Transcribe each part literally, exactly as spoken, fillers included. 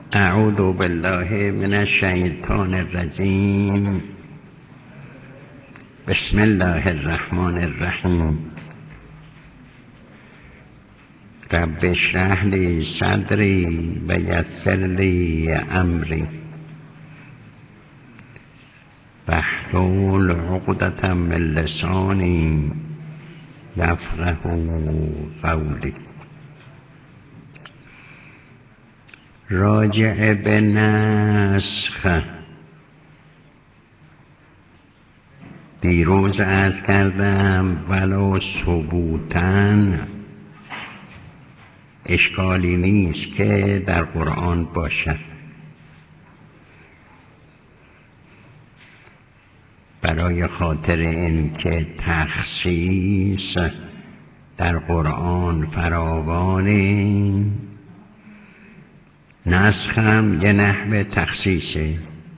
اعوذ بالله من الشیطان الرجیم. بسم الله الرحمن الرحیم. رب اشرح لی صدری و یسر لی امری واحلل عقدة من لسانی یفقهوا قولی. راجع به نسخ دیروز عرض کردم ولو ثبوتن اشکالی نیست که در قرآن باشد، برای خاطر این که تخصیص در قرآن فراوانه. نسخ هم یه نحو تخصیصه.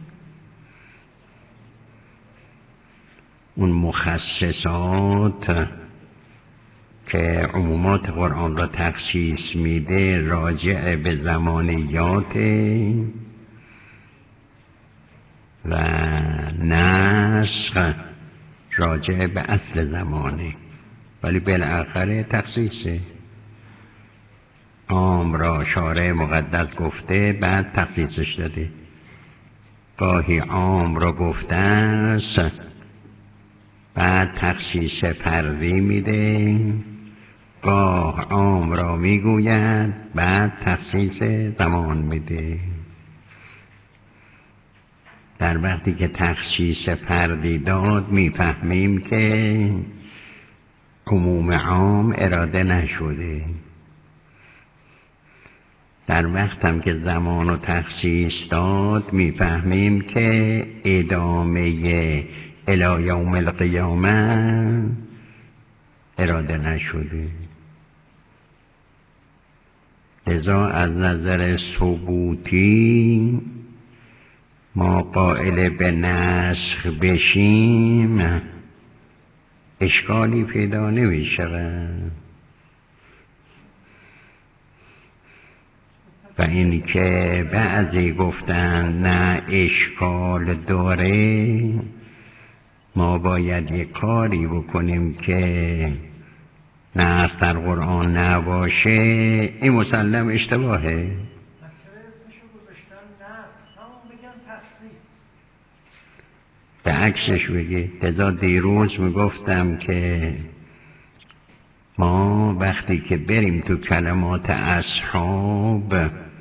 اون مخصصات که عمومات قرآن را تخصیص میده راجع به زمانیات و نسخ راجع به اصل زمانه، ولی بالاخره تخصیصه. عام را شارع مقدس گفته بعد تخصیصش داده. گاهی عام را گفته است بعد تخصیص فردی میده، گاه عام را میگوید بعد تخصیص زمان میده. در وقتی که تخصیص فردی داد میفهمیم که عموم عام اراده نشده. در وقت هم که زمان و تخصیص داد میفهمیم که ادامه الی یوم القیامه اراده نشده. لذا از نظر ثبوتی ما قائل به نسخ بشیم اشکالی پیدا نمی شود. و اینی که بعضی گفتن نه اشکال داره، ما باید یک کاری بکنیم که نسخ در قرآن نباشه. این مسلم اشتباهه. به عکسش بگید. لذا دیروز میگفتم که ما وقتی که بریم تو کلمات اصحاب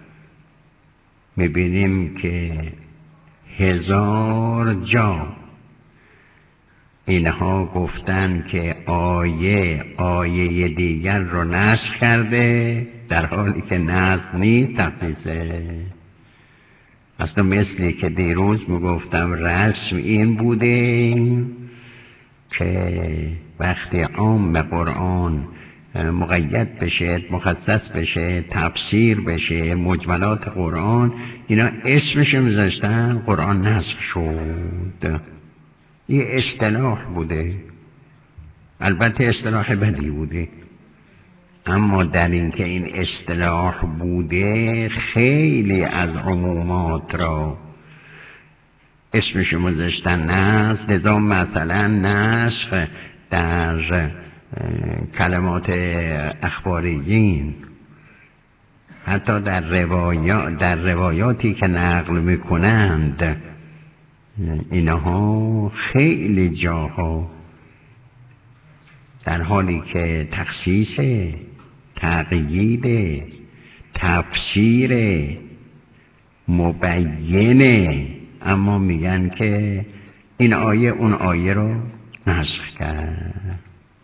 میبینیم که هزار جا اینها گفتن که آیه آیه دیگر رو نسخ کرده، در حالی که نسخ نیست، تخصیصه. اصلا مثلی که دیروز میگفتم رسم این بوده که وقتی عام قرآن مقید بشه، مخصص بشه، تفسیر بشه، مجملات قرآن اینا اسمش میذاشتن قرآن نسخ شد. این اصطلاح بوده، البته اصطلاح بدی بوده، اما در این که این اصطلاح بوده خیلی از عمومات را اسمش میذاشتن نسخ. لذا مثلا نسخ در کلمات اخباریین، حتی در روایات در روایاتی که نقل میکنند، اینها خیلی جاها در حالی که تخصیص، تقیید، تفسیر، مبینه، اما میگن که این آیه اون آیه رو نسخ کرد،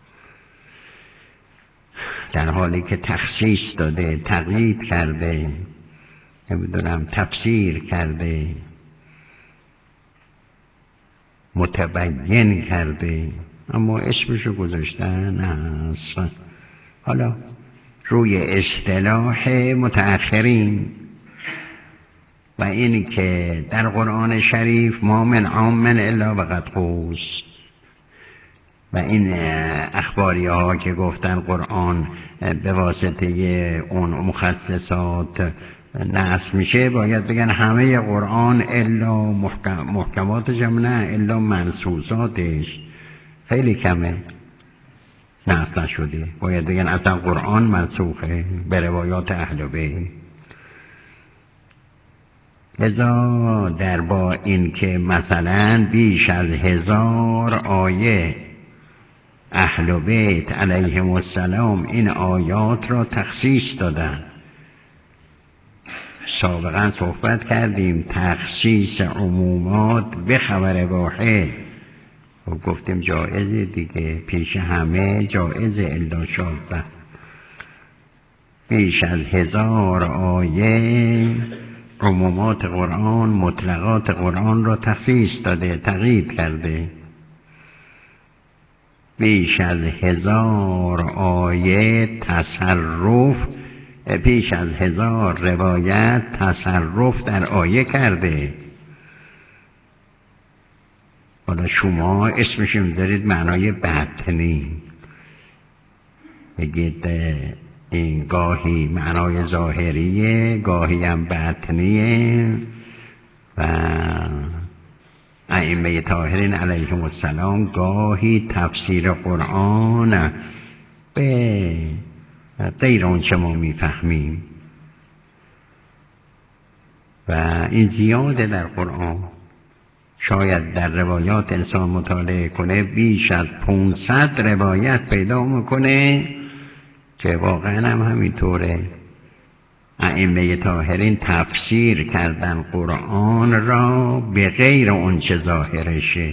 در حالی که تخصیص داده، تقیید کرده، نمیدونم تفسیر کرده، متبین کرده، اما اسمشو گذاشتن نسخ. حالا روی اصطلاح متأخرین و اینی که در قرآن شریف ما من عام الا وقد خص، و این اخباری ها که گفتن قرآن به واسطه اون مخصصات نصب میشه باید بگن همه قرآن الا محکم محکماتش هم نه الا منصوصاتش خیلی کمه نصب نشده. باید بگن اصلا قرآن منسوخه به روایات اهل بیت. لذا در با این که مثلا بیش از هزار آیه اهل بیت علیهم السلام این آیات را تخصیص دادن. سابقا صحبت کردیم تخصیص عمومات به خبر واحد و گفتیم جایزه دیگه، پیش همه جایزه الا شاذه. بیش از هزار آیه عمومات قرآن مطلقات قرآن را تخصیص داده، تقیید کرده. بیش از هزار آیه تصرف، بیش از هزار روایت تصرف در آیه کرده. حالا شما اسمش میذارید معنای باطنی، بگید این گاهی معنای ظاهریه گاهی هم باطنیه. و ائمه طاهرین علیهم السلام گاهی تفسیر قرآن به غیر آنچه ما میفهمیم و این زیاده در قرآن. شاید در روایات انسان مطالعه کنه بیش از پانصد روایت پیدا میکنه که واقعا هم همینطوره. ائمه طاهرین تفسیر کردن قرآن را به غیر اونچه ظاهرشه.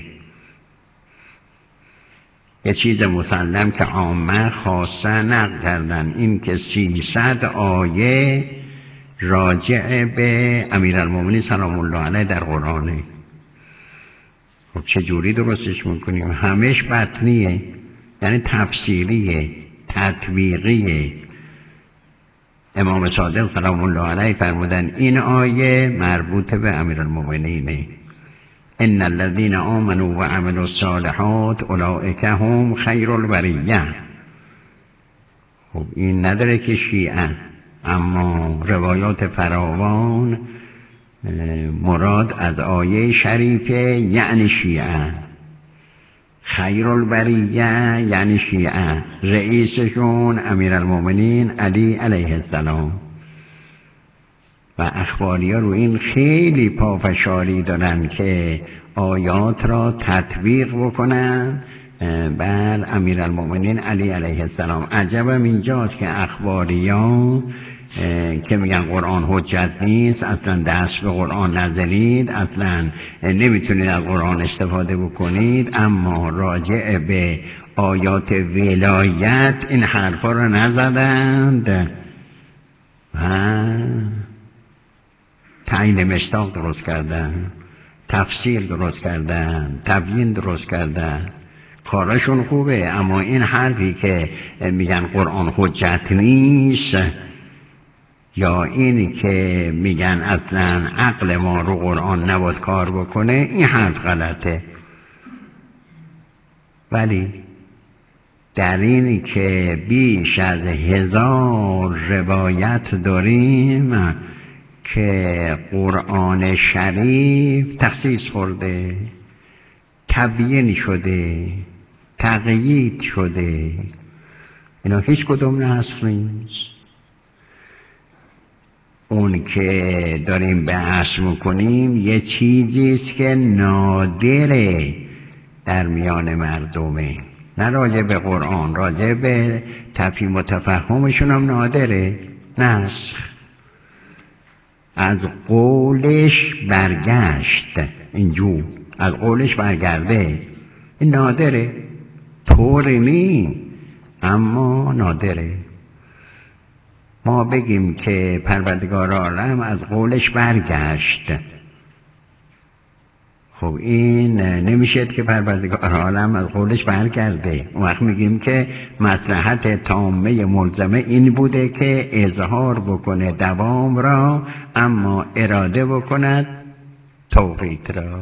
یه چیز مسلم که عامه خاصه نقل کردن این که سیصد آیه راجع به امیرالمومنین سلام الله علیه در قرآنه. خب چجوری درستش میکنیم؟ همش بطنیه، یعنی تفسیریه، تطبیقیه. امام صادق سلام الله علیه فرمودن این آیه مربوط به امیرالمومنینه. ان الذين آمنوا وعملوا الصالحات اولئک هم خیر البریه. خب این نداره که شیعه، اما روایات فراوان مراد از آیه شریفه یعنی شیعه. خیر البریه یعنی شیعه، رئیسشون امیرالمومنین علی علیه السلام. و اخباری ها رو این خیلی پافشاری دارن که آیات را تطبیق بکنن بر امیرالمومنین علی علیه السلام. عجبم اینجاست که اخباری ها که میگن قرآن حجت نیست، اصلا دست به قرآن نزنید، اصلا نمیتونید از قرآن استفاده بکنید، اما راجع به آیات ولایت این حرفا رو نزدند و تعیین مصداق درست کردن، تفسیر درست کردن، تبیین درست کردن. کارشون خوبه، اما این حرفی که میگن قرآن حجت نیست یا اینی که میگن اصلا عقل ما رو قرآن نباید کار بکنه، این حرف غلطه. ولی در اینی که بیش از هزار روایت داریم که قرآن شریف تخصیص خورده، تبیین شده، تقیید شده، اینا هیچ کدوم نسخ نیست. اون که داریم بحث میکنیم یه چیزیست که نادره در میان مردمه، نه راجع به قرآن، راجع به تفهیم و تفهمشون هم نادره. نسخ از قولش برگشت، اینجور از قولش برگرده، این نادره، طوری نی اما نادره. ما بگیم که پروردگار عالم از قولش برگشت، خب این نمیشه که پروردگار عالم از قولش برگرده. اون وقت میگیم که مصلحت تامه ملزمه این بوده که اظهار بکنه دوام را، اما اراده بکند توقیت را.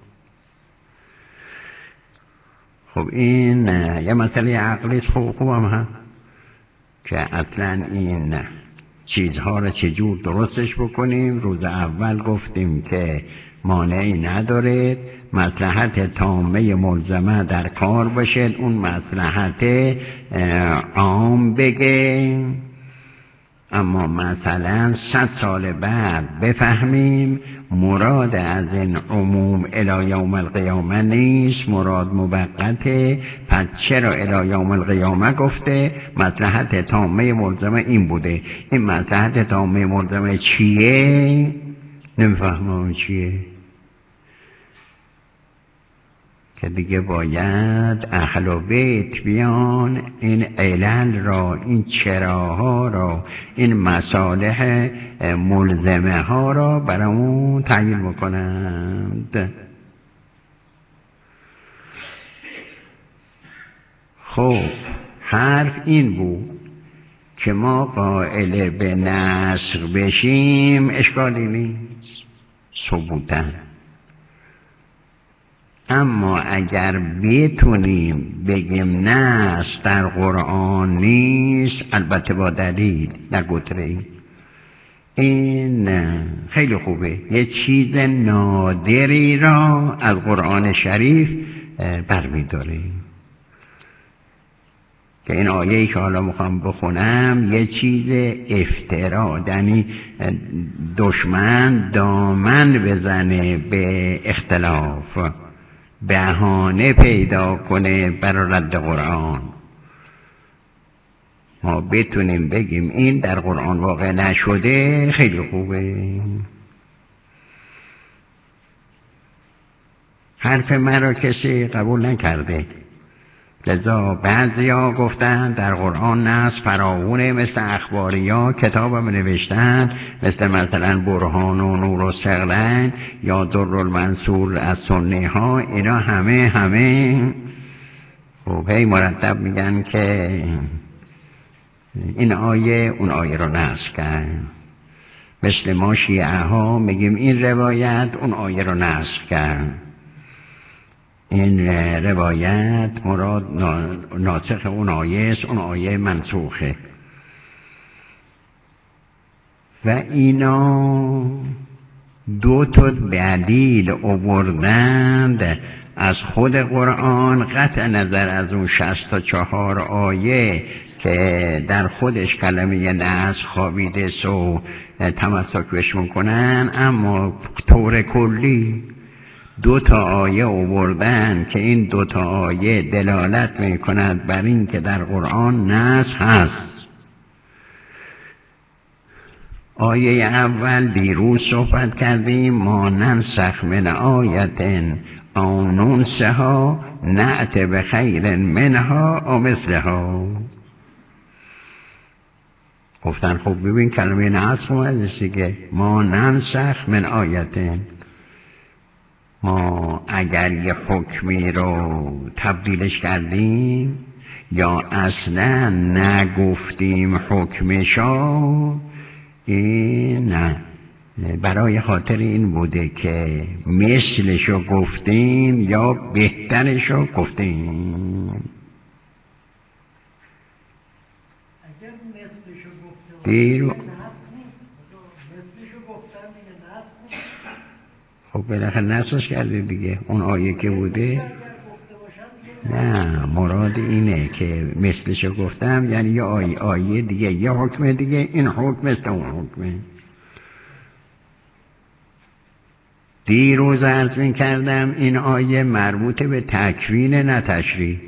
خب این یه مسئله عقلی خوب خوبم هم که اصلا این چیزها رو چجور درستش بکنیم. روز اول گفتیم که مانعی نداره مصلحت تامه ملزمه در کار باشد، اون مصلحت عام بگه. اما مثلا صد سال بعد بفهمیم مراد از این عموم الی یوم القیامه نیست، مراد موقته. پس چرا الی یوم القیامه گفته؟ مصلحت تامه ملزمه این بوده. این مصلحت تامه ملزمه چیه؟ نمیفهمم چیه، که دیگه باید اهل بیت بیان این علل را، این چراها را، این مصالح ملزمه ها را برامون تعیین بکنند. خب حرف این بود که ما قائل به نسخ بشیم اشکالی نیست ثبوتن، اما اگر بتونیم بگیم نص در قرآن نیست، البته با دلیل، نگتره، این خیلی خوبه، یه چیز نادری را از قرآن شریف برمی‌داریم. که این آیه‌ای که حالا میخوام بخونم یه چیز افترا، یعنی دشمن دامن بزنه به اختلاف، بهانه پیدا کنه برای رد قرآن. ما بتونیم بگیم این در قرآن واقع نشده، خیلی خوبه. حرف من را کسی قبول نکرده، لذا بعضی ها گفتن در قرآن نص فراوونه، مثل اخباری ها کتاب هم نوشتن، مثل مثلا برهان و نور و ثقلین یا در المنصور از سنی ها، اینا همه همه خب هی مرتب میگن که این آیه اون آیه رو نسخ کرد. مثل ما شیعه ها میگیم این روایت اون آیه رو نسخ کرد. این روایت مراد ناسخ اون آیه است، اون آیه منسوخه. و اینا دو تا دلیل آوردند از خود قرآن، قطع نظر از اون شصت و چهار آیه که در خودش کلمه نسخ خوابیده سو تمسک بهش میکنن، اما طور کلی دو تا آیه آوردن که این دو تا آیه دلالت میکند بر این که در قرآن نسخ هست. آیه اول دیروز صحبت کردیم، ما ننسخ من آیت او ننسها نأت بخیر منها او مثلها. گفتن خب ببین کلمه نسخ اومده دیگه، ما ننسخ من آیت، ما اگر یه حکمی رو تبدیلش کردیم یا اصلا نگفتیم حکمشو، این نه برای خاطر این بوده که مثلشو گفتیم یا بهترشو گفتیم. اگر مثلشو گفته دیرو نسخ نیست، مثلشو گفتن دیگه نسخ نیست. خب بالاخره نسخش کرده دیگه، اون آیه که بوده. نه مراد اینه که مثلشو گفتم یعنی یه آیه, آیه دیگه یه حکم دیگه، این حکم مثل اون حکمه. دیروز عرض می کردم این آیه مربوط به تکوین نه تشریح.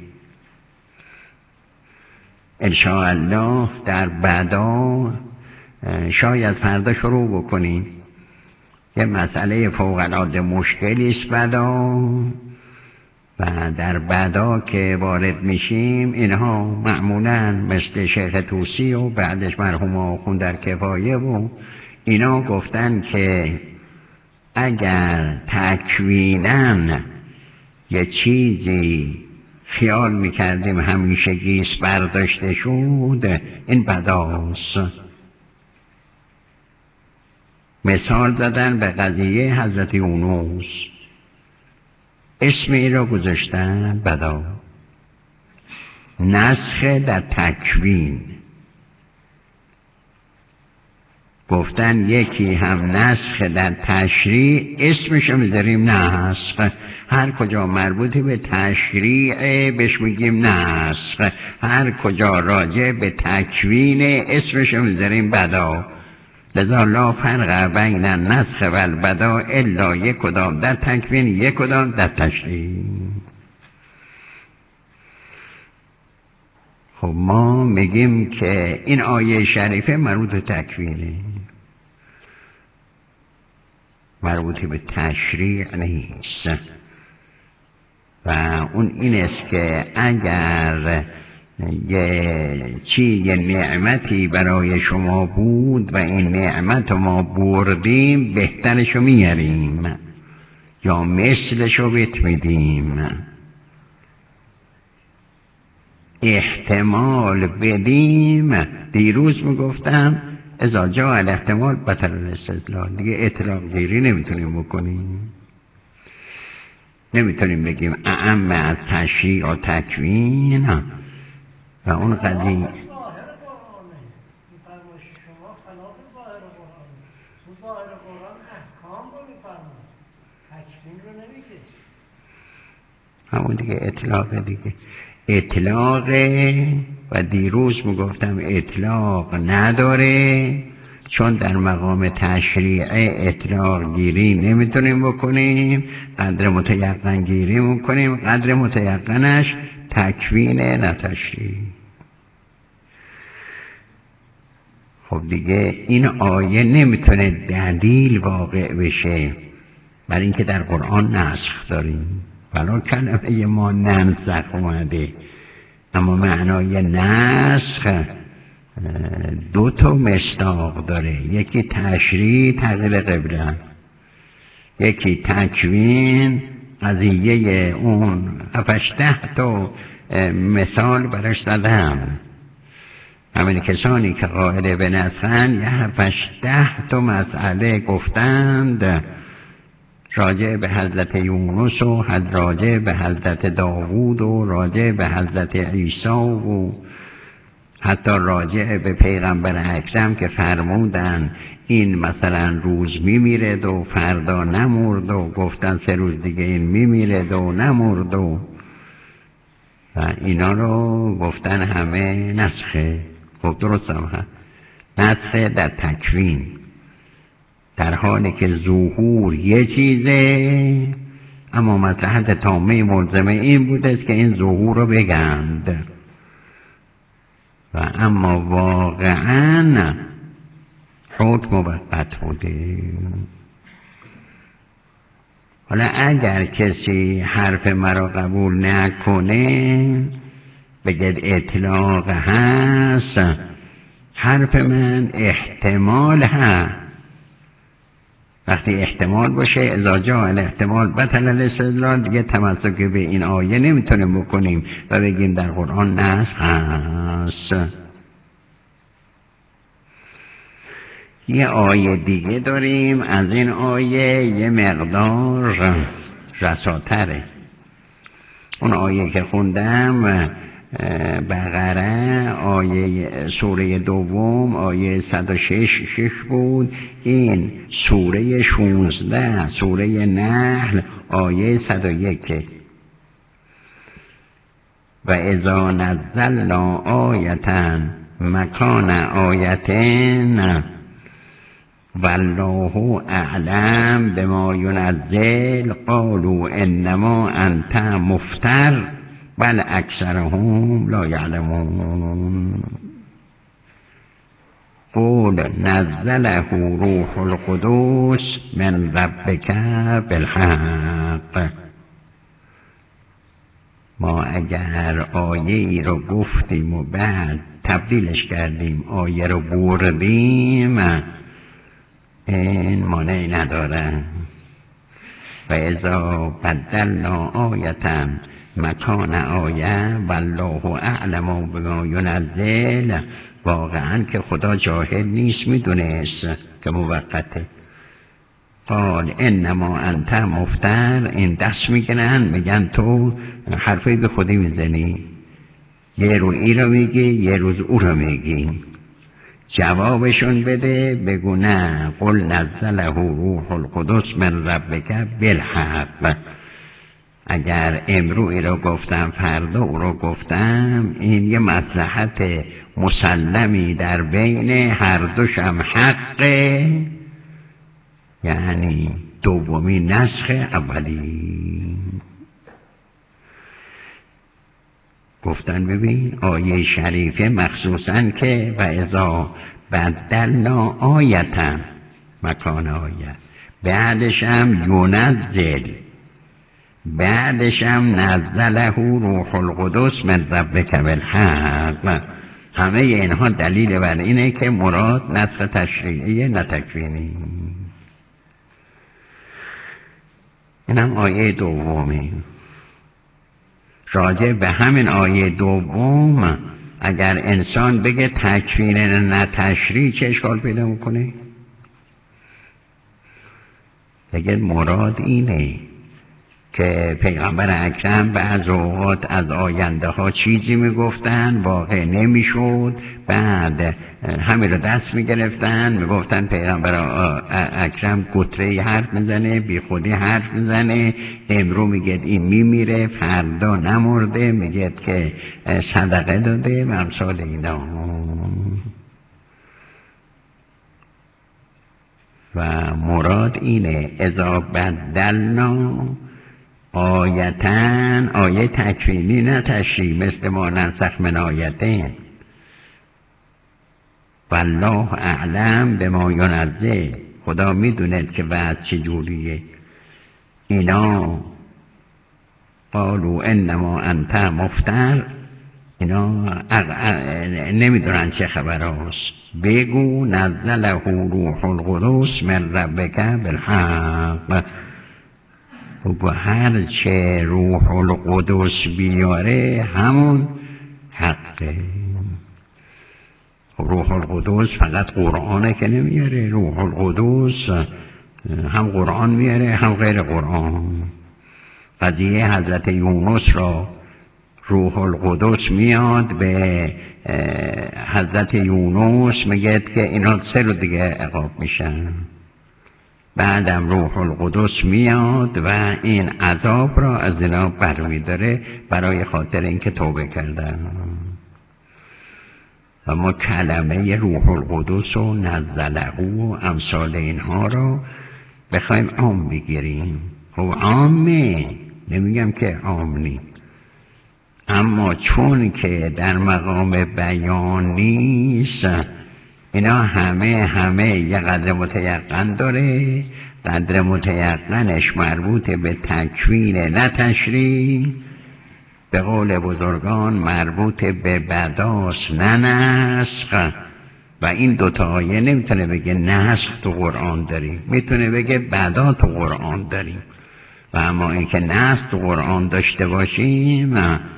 انشاءالله در بعدا شاید فردا شروع بکنیم، یه مسئله فوق‌العاده مشکلی است بعدا، و در بعدا که وارد میشیم اینها معمولا مثل شیخ طوسی و بعدش مرحوم آخوند در کفایه و اینا گفتن که اگر تکویناً یه چیزی خیال میکردیم همیشه گیس برداشته شد، این بداست. مثال دادن به قضیه حضرت یونس، اسمی را گذاشتن بدا، نسخ در تکوین. گفتن یکی هم نسخ در تشریع، اسمشو میذاریم نسخ. هر کجا مربوطی به تشریع بهش میگیم نسخ، هر کجا راجع به تکوین اسمشو میذاریم بدا. لذا لا فرق بین النسخ و البدا الا یک کدام در تکوین، یک کدام در تشریع. خب ما میگیم که این آیه شریفه مربوط به تکوینه، مربوطی به تشریع نیست. و اون این است که اگر یه چی یه نعمتی برای شما بود و این نعمت ما بردیم، بهترشو میاریم یا مثلشو بهت میدیم. احتمال بدیم، دیروز میگفتم اذا جاء الاحتمال بطل الاستدلال، دیگه اطلاق گیری نمیتونیم بکنیم، نمیتونیم بگیم اعم از تشریع و تکوین و اون قضیه شما خلاف ظاهر قرآن، تو ظاهر قرآن احکام رو میفرمایید، تکوین رو نمیگه. همون دیگه اطلاق دیگه، اطلاقه. و دیروز میگفتم اطلاق نداره، چون در مقام تشریع اطلاق گیری نمیتونیم بکنیم، قدر متیقن گیری میکنیم، قدر متیقنش تکوین نه تشریع. خب دیگه این آیه نمیتونه دلیل واقع بشه، برای اینکه در قرآن نسخ داریم. بلا کلمه ما ننسخ اومده، اما معنای نسخ دو تا مصداق داره، یکی تشریع تغییر قبله، یکی تکوین قضیه اون هفتش ده تا مثال براش زدم. همین کسانی که قائل به نسخن یه هفتش ده تا مسئله گفتند، راجع به حضرت یونس و راجع به حضرت داوود و راجع به حضرت عیسی و حتی راجع به پیغمبر اکرم که فرمودن این مثلا روز میمیرد و فردا نمرد و گفتن سه روز دیگه این میمیرد و نمرد و و اینا رو گفتن همه نسخه. خب درست هم هست، نسخه در تکوین، در حالی که ظهور یه چیزه، اما مصلحت تامه ملزمه این بوده که این ظهور رو بگند، و اما واقعا حکم موقت بوده. حالا اگر کسی حرف مرا قبول نکنه بگید اطلاق هست، حرف من احتمال هست. وقتی احتمال باشه اذا جاء الاحتمال بطل الاستدلال، دیگه تمسک به این آیه نمیتونیم بکنیم و بگیم در قرآن نسخ هست. یه آیه دیگه داریم، از این آیه یه مقدار رساتره. اون آیه که خوندم بقره، آیه سوره دوم آیه صد و شش شش بود، این سوره شانزده سوره نحل آیه صد و یک. و اذا نزلنا آیتا مکان آیتین والله اعلم بما ینزل قالوا انما انت مفتر بل اکثرهم لا یعلمون. قول نزله روح القدس من ربک بالحق. ما اگر آیه ای رو گفتیم و بعد تبدیلش کردیم، آیه رو بردیم، این مانعی نداره. و اذا بدلنا آیتا مکان آیه والله اعلم بما ینزل، واقعا که خدا جاهل نیست، میدونست که موقته. قال انما انت مفتر، این دست میگنن میگن تو حرفی به خودی میزنی، یه رو ای رو میگی یه روز او رو میگی، جوابشون بده، بگو نه، قل نزله روح القدس من ربک بالحق. اگر امروی رو گفتم فردا او رو گفتم، این یه مصلحت مسلمی در بین هر دوشم حقه، یعنی دومی نسخ اولی. گفتن ببین آیه شریفه مخصوصا که و اذا بدلنا آیتا مکان آیه، بعدش هم ینزل، بعدش هم نزله روح القدس من ربک بالحق. همه اینها دلیل بر اینه که مراد نسخ تشریعی نه تکوینی. اینم آیه دومی. راجع به همین آیه دوم اگر انسان بگه تکوین نه تشریع چه اشکال پیدا میکنه؟ بگه مراد اینه که پیغمبر اکرم بعض اوقات از آینده ها چیزی میگفتن واقع نمیشد، بعد همین رو دست میگرفتن میگفتن پیغمبر اکرم گتره حرف میزنه، بی خودی حرف میزنه، امرو میگه این میمیره، فردا نمرده، میگه که صدقه داده و امثال اینا. و مراد اینه اذا بدلنا آیتن، آیه تکوینی نه تشریع، مثل ما ننسخ من آیتین والله اعلم بما ینزل. خدا میدونه که بعد چجوریه. اینا قالوا انما انت مفتر، اینا نمیدونن چه خبر هست. بگو نزله روح القدس من ربک بالحق. و هر چه روح القدس بیاره همون حقه. روح القدس فقط قرآنه که نمیاره، روح القدس هم قرآن میاره هم غیر قرآن. قضیه حضرت یونس را روح القدس میاد به حضرت یونس میگه که اینا سه رو دیگه عقاب میشن، بعدم روح القدس میاد و این عذاب را از اینا برمیداره برای خاطر اینکه توبه کردن. و ما کلمه روح القدس و نزله و امثال اینها را بخوایم عام بگیریم، خب عامه، نمیگم که عام نی، اما چون که در مقام بیان نیست، اینا همه همه یه قدر متیقن داره. قدر متیقنش مربوط به تکوین نه تشریع، به قول بزرگان مربوط به بداس نه نسخ. و این دوتا آیه نمیتونه بگه نسخ تو قرآن داریم، میتونه بگه بدا تو قرآن داریم. و اما اینکه نسخ تو قرآن داشته باشیم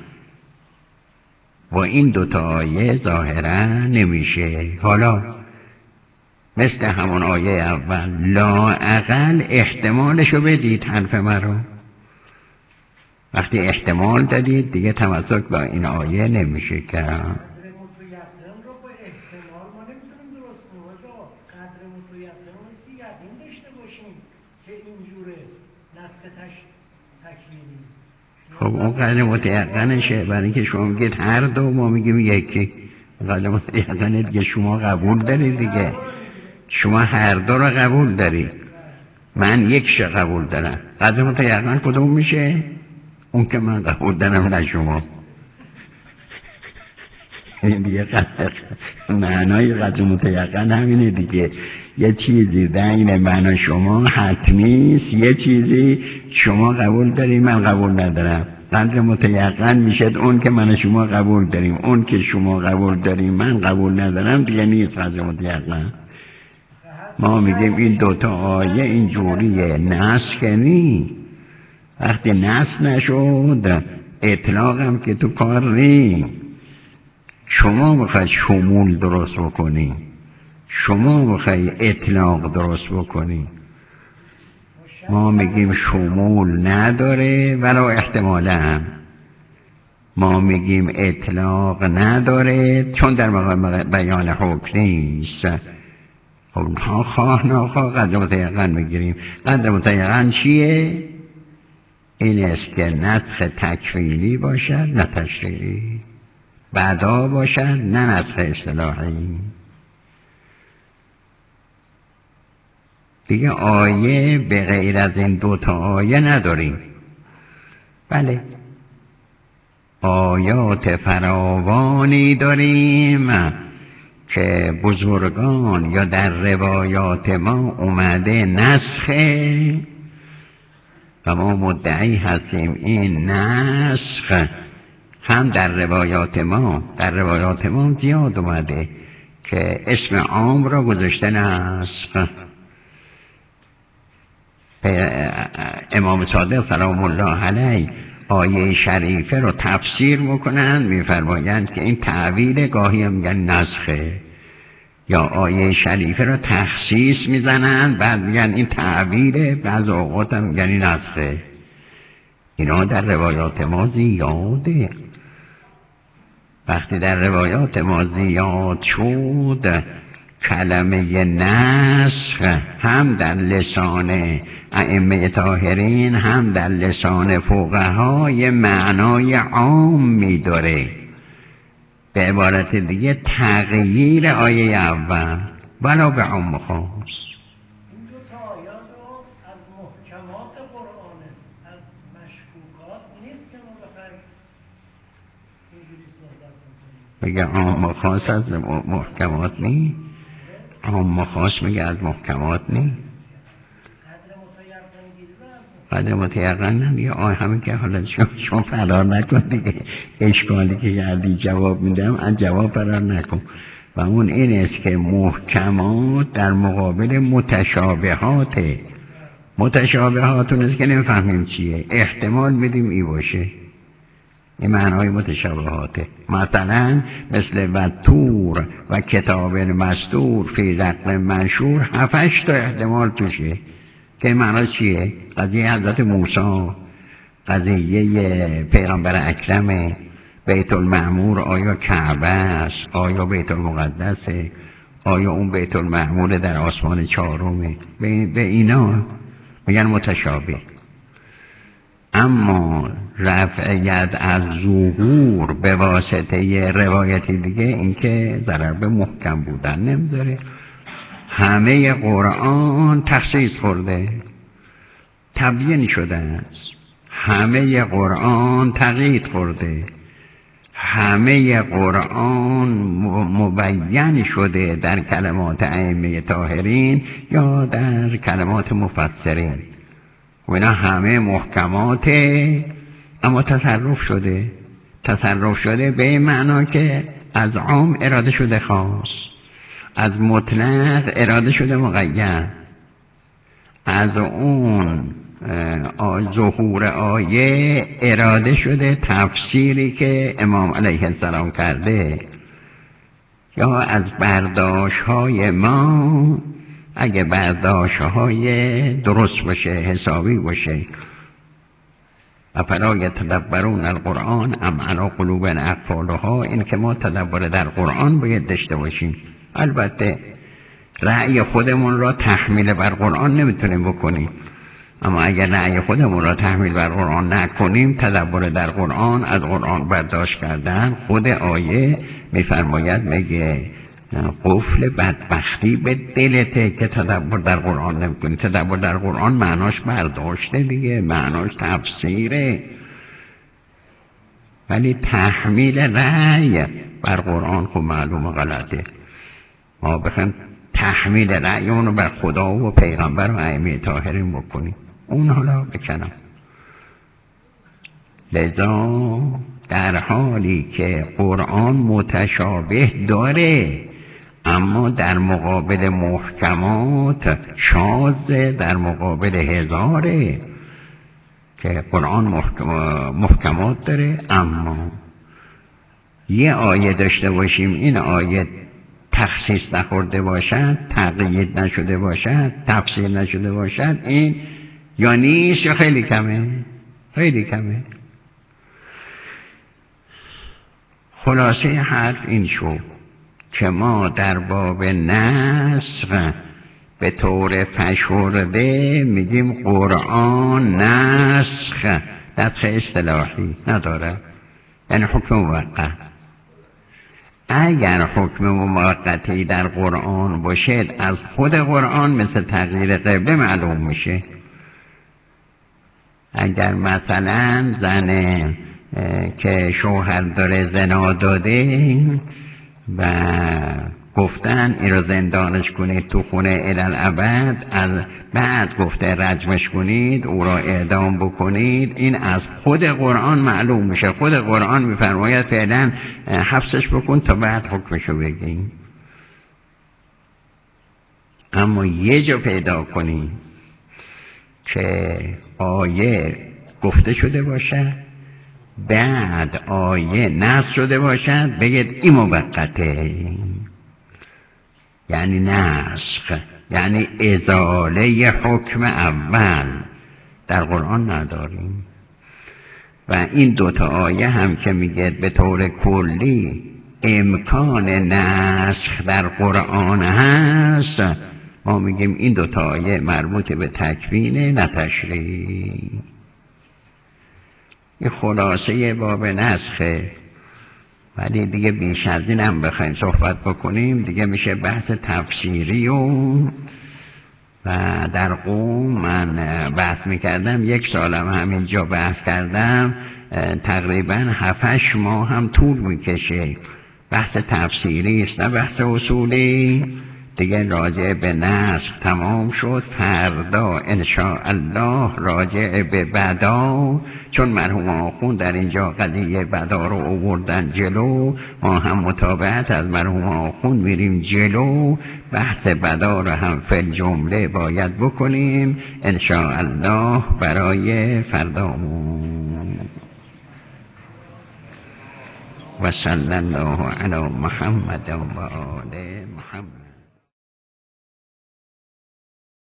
با این دوتا آیه ظاهرا نمیشه. حالا مثل همون آیه اول لااقل احتمالشو بدید حرف مرا. وقتی احتمال دادید دیگه تمسک با این آیه نمیشه کرد. قدر متیقن رو با احتمال ما نمیتونیم درست کنیم. قدر متیقن است که یقین داشته باشیم که اینجوره، نسخ تکوینی. خب اون قدر متیقنشه، برای اینکه شما میگید هر دو، ما میگیم یکی. قدر متیقنه دیگه شما قبول دارید دیگه، شما هر دو رو قبول دارید، من یکش قبول دارم. قدر متیقن کدوم میشه؟ اون که من قبول دارم نه شما. این دیگه معنای قدر متیقن همینه دیگه، یه چیزی بین من و شما حتمی است، یه چیزی شما قبول داری من قبول ندارم. قدر متیقن میشه اون که من و شما قبول داریم، اون که شما قبول داریم من قبول ندارم دیگه نیست قدر متیقن. ما میگیم این دوتا آیه این جوریه، نسخ نی. وقتی نسخ نشد اطلاق هم که تو کار نی. شما میخواید شمول درست بکنی، شما میخواید اطلاق درست بکنی. ما میگیم شمول نداره ولی احتمالا ما میگیم اطلاق نداره چون در مقام بیان حکم نیست. اونها خواه ناخواه قدر متیقن میگیریم. قدر متیقن چیه؟ این است که نسخ تکوینی باشد نه تشریعی، بعدا باشد نه نسخ اصطلاحی. دیگه آیه به غیر از این دوتا آیه نداریم. بله آیات فراوانی داریم که بزرگان یا در روایات ما اومده نسخه و ما مدعی هستیم این نسخ هم در روایات ما در روایات ما زیاد اومده که اسم عام را گذاشته نسخ. امام صادق سلام الله علیه آیه شریفه رو تفسیر میکنند، میفرمایند که این تعویل، گاهی هم میگن نسخه، یا آیه شریفه رو تخصیص میزنند بعد میگن این تعویله، بعض اوقات هم میگن این نسخه. اینا در روایات ما زیاده. وقتی در روایات ما زیاد شد کلمه نسخ هم در لسان ائمه طاهرین هم در لسان فقها یه معنای عام می‌داره. به عبارت دیگه تغییر آیه اول ولا به عام خاص. این دو تا آیات رو از محکمات قرآنه، از مشکوکات نیست که ما بخوایم اینجوری صحبت کنیم. بگه عام و خاص از محکمات نی؟ عام و خاص میگه از محکمات نی؟ قدر متیقن نمیگه آه همین که حالا شما فرار نکن دیگه، اشکالی که کردی جواب میدم از جواب فرار نکن. و اون این است که محکمات در مقابل متشابهاته. متشابهات اون است که نمیفهمیم چیه، احتمال میدیم ای باشه، این معنای متشابهاته. مثلا مثل و تور و کتاب مستور فی رقم منشور هفتش تا احتمال توشه که معنی چیه؟ قضیه حضرت موسی، قضیه پیغمبر اکرم، بیت المعمور آیا کعبه است، آیا بیت المقدسه، آیا اون بیت المعمور در آسمان چهارمه، به اینا میگن متشابه. اما رفع ید از ظهور به واسطه روایتی دیگه این که ضرر به محکم بودن نمیذاره. همه قرآن تخصیص خورده، تبیین شده است. همه قرآن تقیید خورده، همه قرآن مبین شده در کلمات ائمه طاهرین یا در کلمات مفسرین. و اینا همه محکماته، اما تصرف شده. تصرف شده به این معنا که از عام اراده شده خاص، از مطلق اراده شده مقید، از اون ظهور آیه اراده شده تفسیری که امام علیه السلام کرده، یا از برداشت های ما اگه برداشت های درست باشه، حسابی باشه. افلا یتدبرون القرآن ام علی قلوب اقفالها، این که ما تدبر در قرآن باید داشته باشیم. البته رأی خودمون را تحمیل بر قرآن نمیتونیم بکنیم، اما اگر رأی خودمون را تحمیل بر قرآن نکنیم، تدبر در قرآن، از قرآن برداشت کردن، خود آیه میفرماید میگه قفل بدبختی به دلته که تدبر در قرآن نمیکنی. تدبر در قرآن معناش برداشته دیگه، معناش تفسیره. ولی تحمیل رأی بر قرآن خب معلوم غلطه. ما بخوایم تحمیل رأی اونو بر خدا و پیغمبر و ائمه طاهرین بکنیم، اون حالا بکنم. لذا در حالی که قرآن متشابه داره اما در مقابل محکمات شاذ، در مقابل هزاره که قرآن محکم... محکمات داره. اما یه آیه داشته باشیم این آیه تخصیص نخورده باشد، تقیید نشده باشد، تفسیر نشده باشد، این یا نیست یا خیلی کمه، خیلی کمه. خلاصه حرف این شد که ما در باب نسخ به طور فشرده میگیم قرآن نسخ، نسخ اصطلاحی نداره، یعنی حکم موقت. اگر حکم موقتی در قرآن باشد از خود قرآن مثل تغییر قبله معلوم میشه. اگر مثلا زن که شوهر داره زنا داده و گفتن این رو زندانش کنید تو خونه الالعبد، از بعد گفته رجمش کنید، او را اعدام بکنید، این از خود قرآن معلوم میشه. خود قرآن میفرماید فعلا حبسش بکن تا بعد حکمشو بگیم. اما یه جا پیدا کنیم که آیه گفته شده باشد بعد آیه نسخ شده باشد بگید این موقته، یعنی نسخ، یعنی ازاله حکم اول، در قرآن نداریم. و این دوتا آیه هم که میگه به طور کلی امکان نسخ در قرآن هست، ما میگیم این دوتا آیه مربوط به تکوینه نه تشریع. این خلاصه باب نسخه. ولی دیگه بیش از این هم بخوایم صحبت بکنیم دیگه میشه بحث تفسیری. و و در قوم من بحث میکردم، یک سالم همینجا بحث کردم، تقریبا هفتش ماه هم طول میکشه. بحث تفسیری است نه بحث اصولی. دیگه راجع به نسخ تمام شد. فردا انشاءالله راجع به بدا، چون مرحوم آخوند در اینجا قضیه بدا رو آوردن جلو، ما هم متابعت از مرحوم آخوند میریم جلو. بحث بدا رو هم فی الجمله باید بکنیم انشاءالله برای فردامون. و صلی الله علی محمد و آل محمد.